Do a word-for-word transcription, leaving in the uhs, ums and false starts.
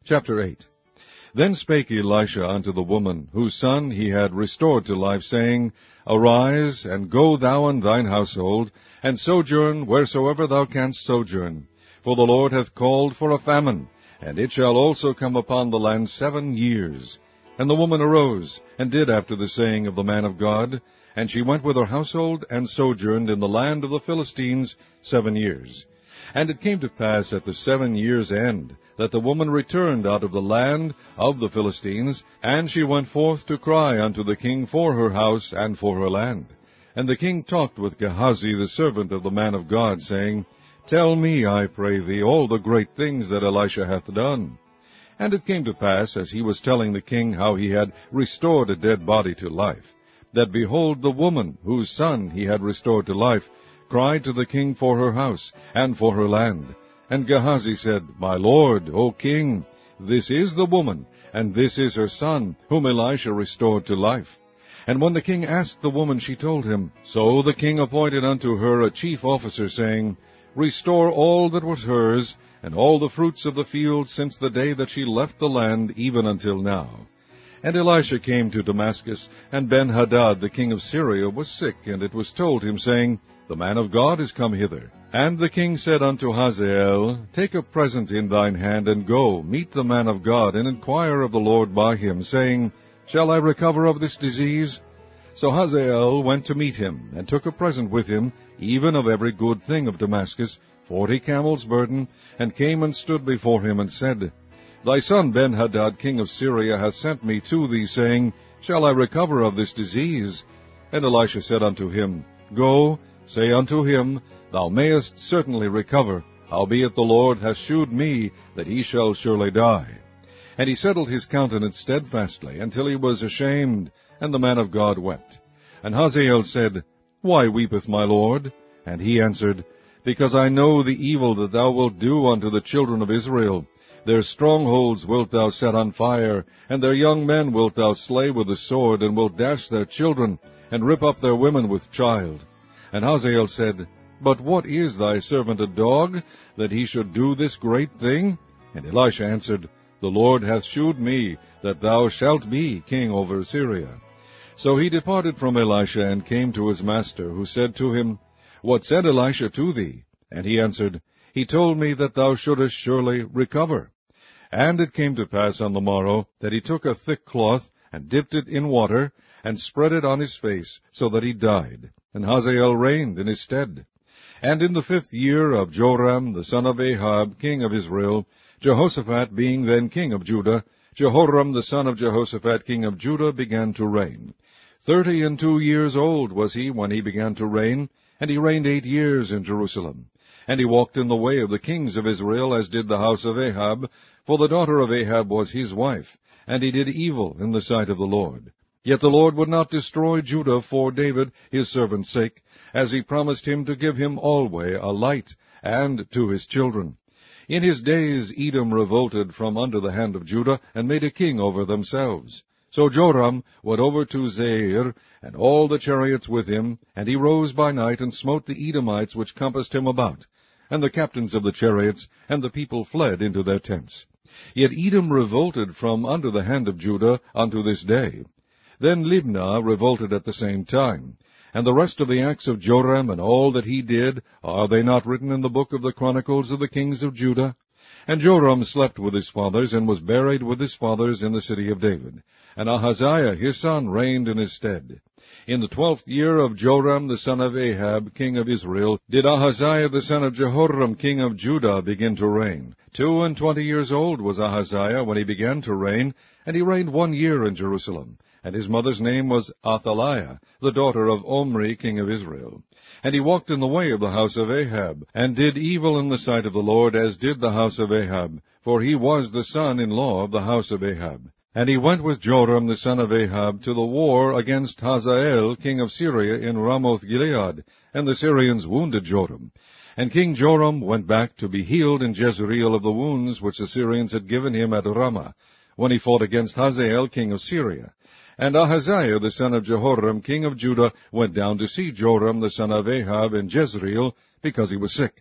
Chapter eight. Then spake Elisha unto the woman, whose son he had restored to life, saying, Arise, and go thou and thine household, and sojourn wheresoever thou canst sojourn. For the Lord hath called for a famine, and it shall also come upon the land seven years. And the woman arose, and did after the saying of the man of God, and she went with her household, and sojourned in the land of the Philistines seven years. And it came to pass at the seven years' end, that the woman returned out of the land of the Philistines, and she went forth to cry unto the king for her house and for her land. And the king talked with Gehazi the servant of the man of God, saying, Tell me, I pray thee, all the great things that Elisha hath done. And it came to pass, as he was telling the king how he had restored a dead body to life, that behold, the woman, whose son he had restored to life, cried to the king for her house and for her land. And Gehazi said, My lord, O king, this is the woman, and this is her son, whom Elisha restored to life. And when the king asked the woman, she told him. So the king appointed unto her a chief officer, saying, Restore all that was hers, and all the fruits of the field, since the day that she left the land, even until now. And Elisha came to Damascus, and Ben-Hadad the king of Syria was sick, and it was told him, saying, The man of God is come hither. And the king said unto Hazael, Take a present in thine hand, and go, meet the man of God, and inquire of the Lord by him, saying, Shall I recover of this disease? So Hazael went to meet him, and took a present with him, even of every good thing of Damascus, forty camels' burden, and came and stood before him, and said, Thy son Ben-Hadad king of Syria hath sent me to thee, saying, Shall I recover of this disease? And Elisha said unto him, Go, say unto him, Thou mayest certainly recover, howbeit the Lord hath shewed me that he shall surely die. And he settled his countenance steadfastly, until he was ashamed, and the man of God wept. And Hazael said, Why weepeth my lord? And he answered, Because I know the evil that thou wilt do unto the children of Israel. Their strongholds wilt thou set on fire, and their young men wilt thou slay with the sword, and wilt dash their children, and rip up their women with child. And Hazael said, But what is thy servant a dog, that he should do this great thing? And Elisha answered, The Lord hath shewed me that thou shalt be king over Syria. So he departed from Elisha, and came to his master, who said to him, What said Elisha to thee? And he answered, He told me that thou shouldest surely recover. And it came to pass on the morrow, that he took a thick cloth, and dipped it in water, and spread it on his face, so that he died. And Hazael reigned in his stead. And in the fifth year of Joram the son of Ahab, king of Israel, Jehoshaphat being then king of Judah, Jehoram the son of Jehoshaphat, king of Judah, began to reign. Thirty and two years old was he when he began to reign, and he reigned eight years in Jerusalem. And he walked in the way of the kings of Israel, as did the house of Ahab, for the daughter of Ahab was his wife, and he did evil in the sight of the Lord. Yet the Lord would not destroy Judah for David his servant's sake, as he promised him to give him alway a light, and to his children. In his days Edom revolted from under the hand of Judah, and made a king over themselves. So Joram went over to Zair, and all the chariots with him, and he rose by night, and smote the Edomites which compassed him about. And the captains of the chariots, and the people fled into their tents. Yet Edom revolted from under the hand of Judah unto this day. Then Libnah revolted at the same time. And the rest of the acts of Joram, and all that he did, are they not written in the book of the Chronicles of the kings of Judah? And Joram slept with his fathers, and was buried with his fathers in the city of David. And Ahaziah his son reigned in his stead. In the twelfth year of Joram the son of Ahab, king of Israel, did Ahaziah the son of Jehoram, king of Judah, begin to reign. Two and twenty years old was Ahaziah when he began to reign, and he reigned one year in Jerusalem. And his mother's name was Athaliah, the daughter of Omri, king of Israel. And he walked in the way of the house of Ahab, and did evil in the sight of the Lord, as did the house of Ahab, for he was the son-in-law of the house of Ahab. And he went with Joram the son of Ahab to the war against Hazael, king of Syria, in Ramoth-Gilead, and the Syrians wounded Joram. And King Joram went back to be healed in Jezreel of the wounds which the Syrians had given him at Ramah, when he fought against Hazael, king of Syria. And Ahaziah the son of Jehoram, king of Judah, went down to see Joram the son of Ahab in Jezreel, because he was sick.